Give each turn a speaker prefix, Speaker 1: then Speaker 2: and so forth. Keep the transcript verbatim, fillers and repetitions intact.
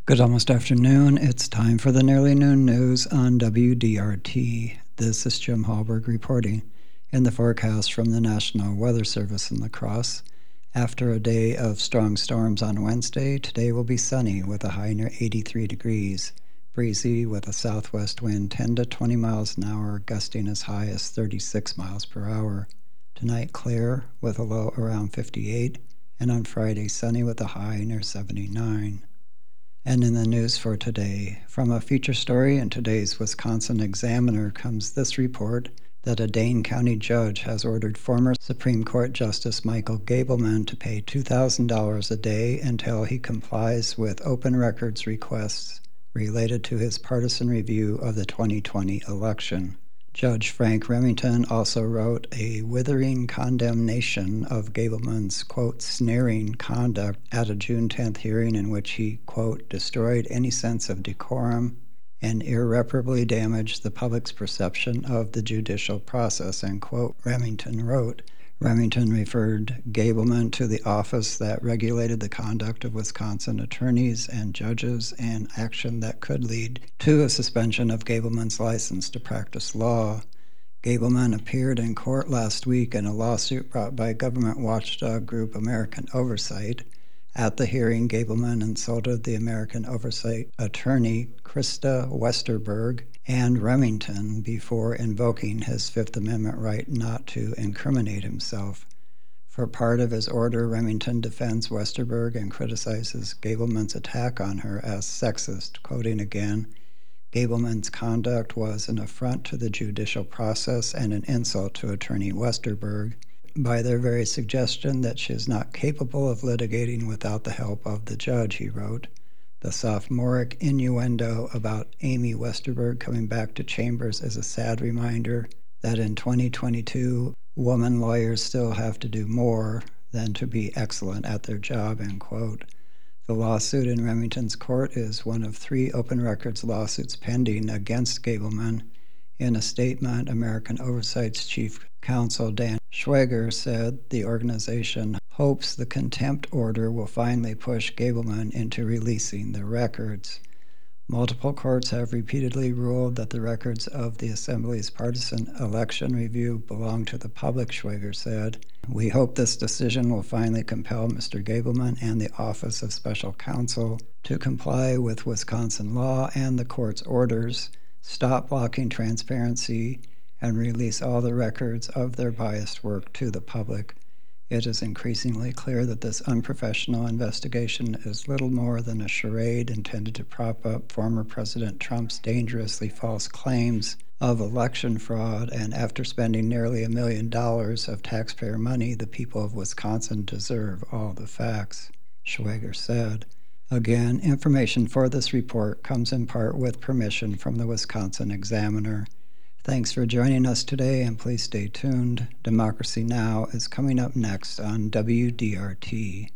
Speaker 1: Good almost afternoon. It's time for the Nearly Noon News on W D R T. This is Jim Hallberg reporting. In the forecast from the National Weather Service in La Crosse, after a day of strong storms on Wednesday, today will be sunny with a high near eighty-three degrees, breezy with a southwest wind ten to twenty miles an hour, gusting as high as thirty-six miles per hour. Tonight clear with a low around fifty-eight, and on Friday sunny with a high near seventy-nine. And in the news for today, from a feature story in today's Wisconsin Examiner comes this report that a Dane County judge has ordered former Supreme Court Justice Michael Gableman to pay two thousand dollars a day until he complies with open records requests related to his partisan review of the twenty twenty election. Judge Frank Remington also wrote a withering condemnation of Gableman's, quote, sneering conduct at a June tenth hearing in which he, quote, destroyed any sense of decorum and irreparably damaged the public's perception of the judicial process, end quote, Remington wrote. Remington referred Gableman to the office that regulated the conduct of Wisconsin attorneys and judges, and action that could lead to a suspension of Gableman's license to practice law. Gableman appeared in court last week in a lawsuit brought by government watchdog group American Oversight. At the hearing, Gableman insulted the American Oversight attorney Krista Westerberg and Remington before invoking his Fifth Amendment right not to incriminate himself. For part of his order, Remington defends Westerberg and criticizes Gableman's attack on her as sexist, quoting again, Gableman's conduct was an affront to the judicial process and an insult to attorney Westerberg. By their very suggestion that she is not capable of litigating without the help of the judge, he wrote. The sophomoric innuendo about Amy Westerberg coming back to Chambers is a sad reminder that in twenty twenty-two, woman lawyers still have to do more than to be excellent at their job, end quote. The lawsuit in Remington's court is one of three open records lawsuits pending against Gableman. In a statement, American Oversight's chief counsel Dan Schweger said the organization hopes the contempt order will finally push Gableman into releasing the records. Multiple courts have repeatedly ruled that the records of the Assembly's partisan election review belong to the public, Schweger said. We hope this decision will finally compel Mister Gableman and the Office of Special Counsel to comply with Wisconsin law and the court's orders, stop blocking transparency, and release all the records of their biased work to the public. It is increasingly clear that this unprofessional investigation is little more than a charade intended to prop up former President Trump's dangerously false claims of election fraud, and after spending nearly a million dollars of taxpayer money, the people of Wisconsin deserve all the facts, Schweger said. Again, information for this report comes in part with permission from the Wisconsin Examiner. Thanks for joining us today, and please stay tuned. Democracy Now! Is coming up next on W D R T.